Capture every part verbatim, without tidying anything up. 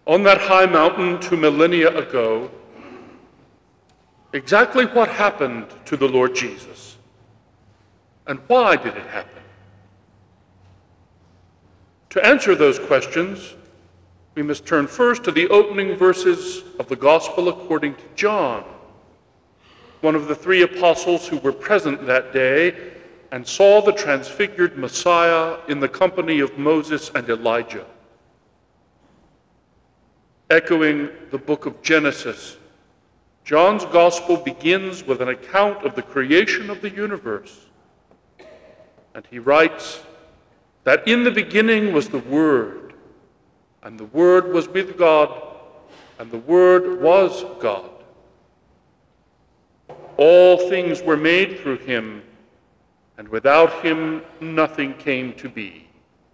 On that high mountain two millennia ago, exactly what happened to the Lord Jesus? And why did it happen? To answer those questions, we must turn first to the opening verses of the Gospel according to John, one of the three apostles who were present that day and saw the transfigured Messiah in the company of Moses and Elijah. Echoing the book of Genesis, John's Gospel begins with an account of the creation of the universe. And he writes that in the beginning was the Word, and the Word was with God, and the Word was God. All things were made through him, and without him nothing came to be.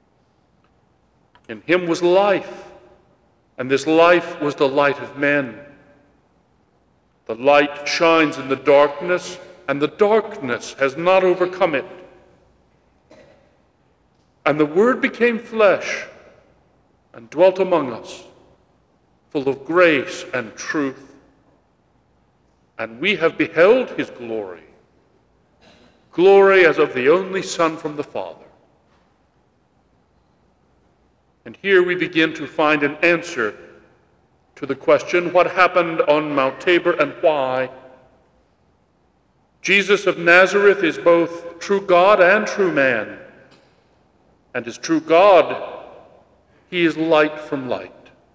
In him was life, and this life was the light of men. The light shines in the darkness, and the darkness has not overcome it. And the Word became flesh and dwelt among us, full of grace and truth. And we have beheld his glory, glory as of the only Son from the Father. And here we begin to find an answer to the question, what happened on Mount Tabor and why? Jesus of Nazareth is both true God and true man. And as true God, he is light from light.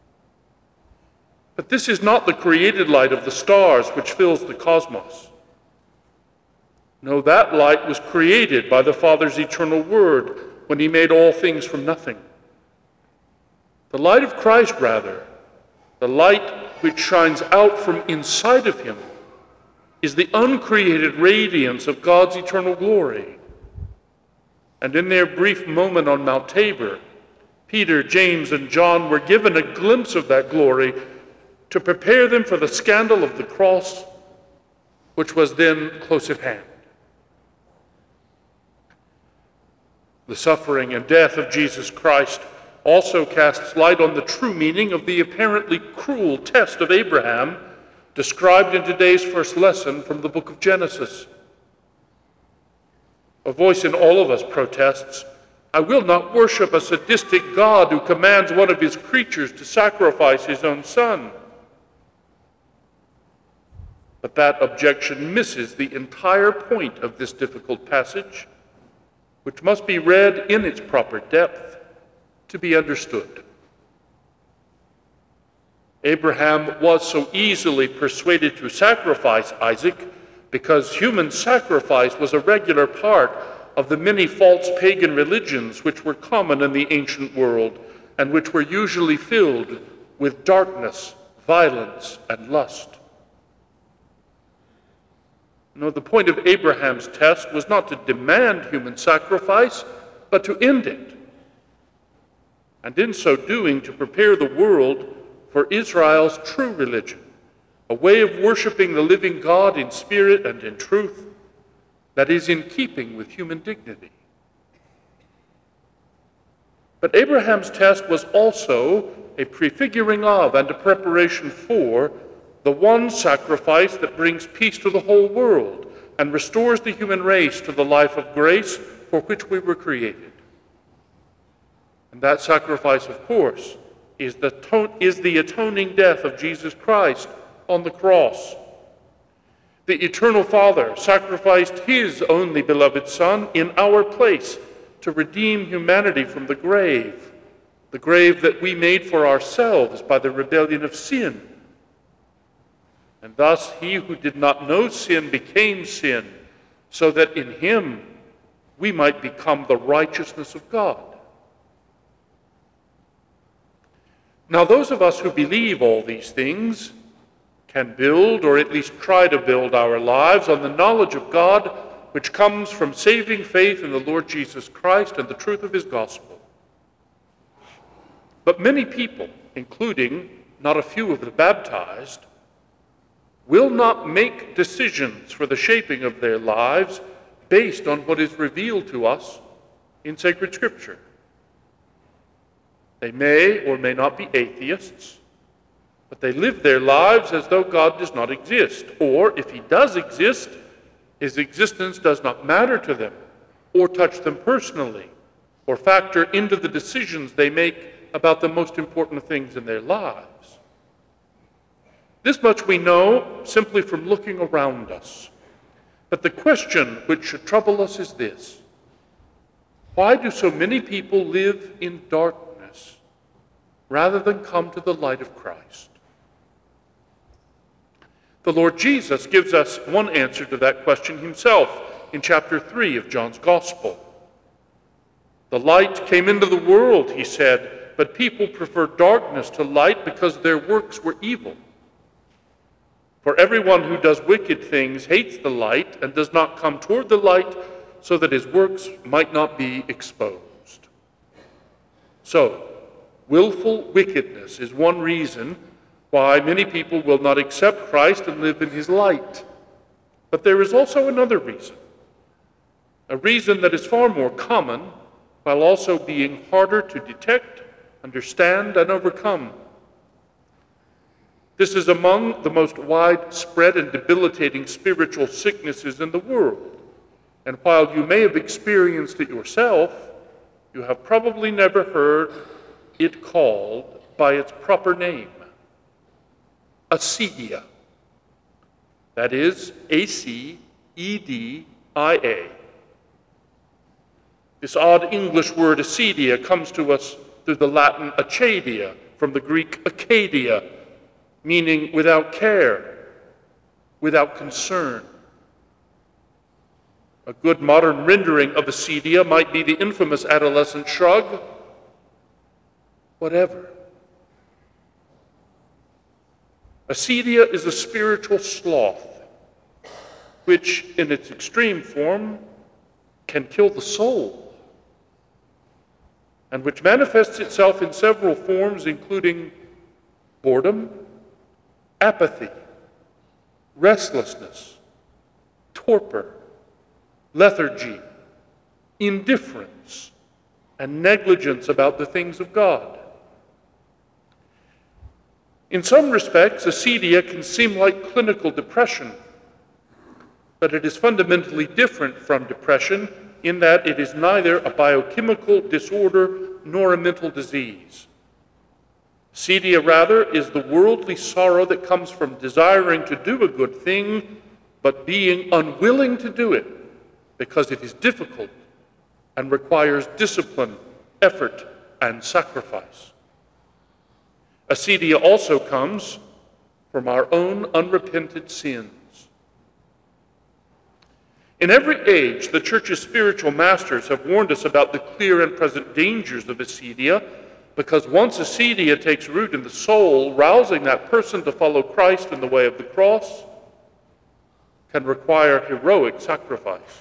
But this is not the created light of the stars which fills the cosmos. No, that light was created by the Father's eternal Word when he made all things from nothing. The light of Christ, rather, the light which shines out from inside of him, is the uncreated radiance of God's eternal glory. And in their brief moment on Mount Tabor, Peter, James, and John were given a glimpse of that glory to prepare them for the scandal of the cross, which was then close at hand. The suffering and death of Jesus Christ also casts light on the true meaning of the apparently cruel test of Abraham described in today's first lesson from the book of Genesis. A voice in all of us protests, "I will not worship a sadistic God who commands one of his creatures to sacrifice his own son." But that objection misses the entire point of this difficult passage, which must be read in its proper depth to be understood. Abraham was so easily persuaded to sacrifice Isaac because human sacrifice was a regular part of the many false pagan religions which were common in the ancient world and which were usually filled with darkness, violence, and lust. No, the point of Abraham's test was not to demand human sacrifice, but to end it. And in so doing, to prepare the world for Israel's true religion, a way of worshiping the living God in spirit and in truth that is in keeping with human dignity. But Abraham's test was also a prefiguring of and a preparation for the one sacrifice that brings peace to the whole world and restores the human race to the life of grace for which we were created. And that sacrifice, of course, is the, to- is the atoning death of Jesus Christ on the cross. The eternal Father sacrificed his only beloved Son in our place to redeem humanity from the grave, the grave that we made for ourselves by the rebellion of sin. And thus he who did not know sin became sin, so that in him we might become the righteousness of God. Now, those of us who believe all these things can build, or at least try to build, our lives on the knowledge of God which comes from saving faith in the Lord Jesus Christ and the truth of his gospel. But many people, including not a few of the baptized, will not make decisions for the shaping of their lives based on what is revealed to us in sacred Scripture. They may or may not be atheists, but they live their lives as though God does not exist, or if he does exist, his existence does not matter to them, or touch them personally, or factor into the decisions they make about the most important things in their lives. This much we know simply from looking around us. But the question which should trouble us is this: why do so many people live in darkness rather than come to the light of Christ? The Lord Jesus gives us one answer to that question himself in chapter three of John's Gospel. The light came into the world, he said, but people preferred darkness to light because their works were evil. For everyone who does wicked things hates the light and does not come toward the light so that his works might not be exposed. So, willful wickedness is one reason why many people will not accept Christ and live in his light. But there is also another reason, a reason that is far more common, while also being harder to detect, understand, and overcome. This is among the most widespread and debilitating spiritual sicknesses in the world. And while you may have experienced it yourself, you have probably never heard it called by its proper name: acedia. That is A C E D I A. This odd English word acedia comes to us through the Latin acedia, from the Greek Acadia, meaning without care, without concern. A good modern rendering of acedia might be the infamous adolescent shrug: whatever. Acedia is a spiritual sloth, which in its extreme form can kill the soul, and which manifests itself in several forms, including boredom, apathy, restlessness, torpor, lethargy, indifference, and negligence about the things of God. In some respects, acedia can seem like clinical depression, but it is fundamentally different from depression in that it is neither a biochemical disorder nor a mental disease. Acedia, rather, is the worldly sorrow that comes from desiring to do a good thing, but being unwilling to do it because it is difficult and requires discipline, effort, and sacrifice. Acedia also comes from our own unrepented sins. In every age, the Church's spiritual masters have warned us about the clear and present dangers of acedia, because once acedia takes root in the soul, rousing that person to follow Christ in the way of the cross can require heroic sacrifice.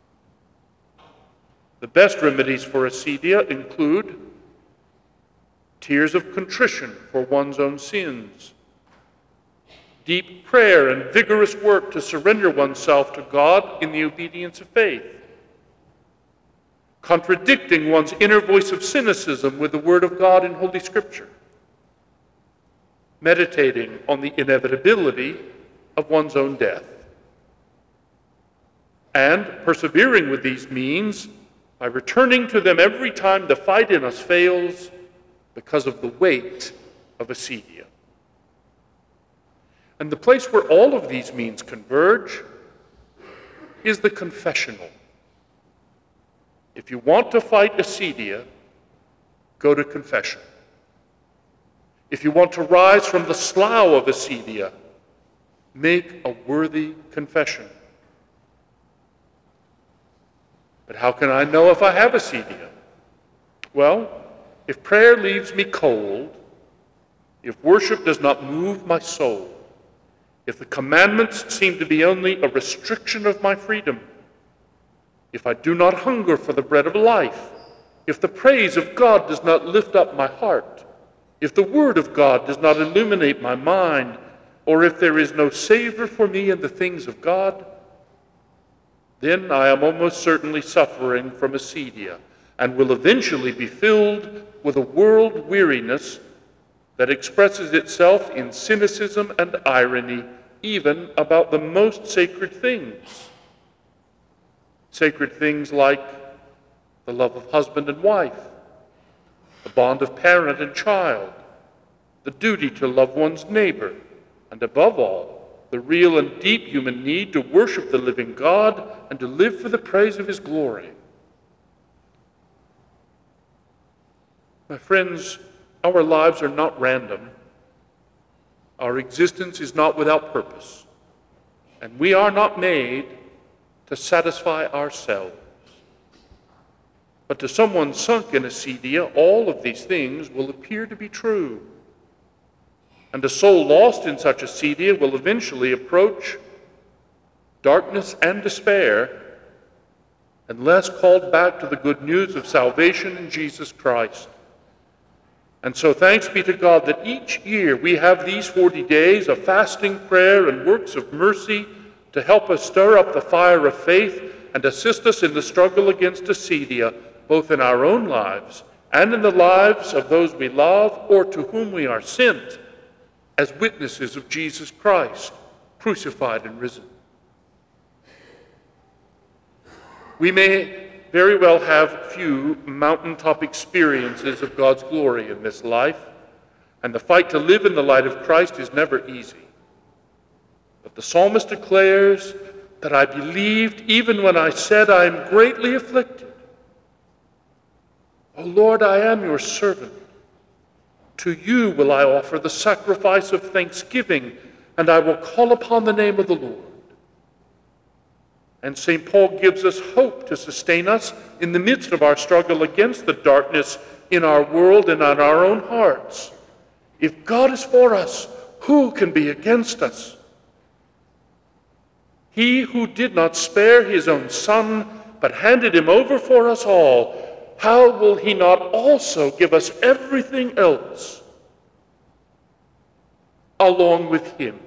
The best remedies for acedia include tears of contrition for one's own sins, deep prayer and vigorous work to surrender oneself to God in the obedience of faith, contradicting one's inner voice of cynicism with the Word of God in Holy Scripture, meditating on the inevitability of one's own death, and persevering with these means by returning to them every time the fight in us fails because of the weight of acedia. And the place where all of these means converge is the confessional. If you want to fight acedia, go to confession. If you want to rise from the slough of acedia, make a worthy confession. But how can I know if I have acedia? Well, if prayer leaves me cold, if worship does not move my soul, if the commandments seem to be only a restriction of my freedom, if I do not hunger for the bread of life, if the praise of God does not lift up my heart, if the word of God does not illuminate my mind, or if there is no savor for me in the things of God, then I am almost certainly suffering from acedia and will eventually be filled with a world weariness that expresses itself in cynicism and irony, even about the most sacred things. Sacred things like the love of husband and wife, the bond of parent and child, the duty to love one's neighbor, and above all, the real and deep human need to worship the living God and to live for the praise of his glory. My friends, our lives are not random. Our existence is not without purpose. And we are not made to satisfy ourselves. But to someone sunk in acedia, all of these things will appear to be true. And a soul lost in such acedia will eventually approach darkness and despair unless called back to the good news of salvation in Jesus Christ. And so thanks be to God that each year we have these forty days of fasting, prayer, and works of mercy to help us stir up the fire of faith and assist us in the struggle against acedia, both in our own lives and in the lives of those we love or to whom we are sent as witnesses of Jesus Christ, crucified and risen. We may very well have few mountaintop experiences of God's glory in this life, and the fight to live in the light of Christ is never easy. But the psalmist declares that I believed even when I said I am greatly afflicted. O Lord, I am your servant. To you will I offer the sacrifice of thanksgiving, and I will call upon the name of the Lord. And Saint Paul gives us hope to sustain us in the midst of our struggle against the darkness in our world and in our own hearts. If God is for us, who can be against us? He who did not spare his own Son, but handed him over for us all, how will he not also give us everything else along with him?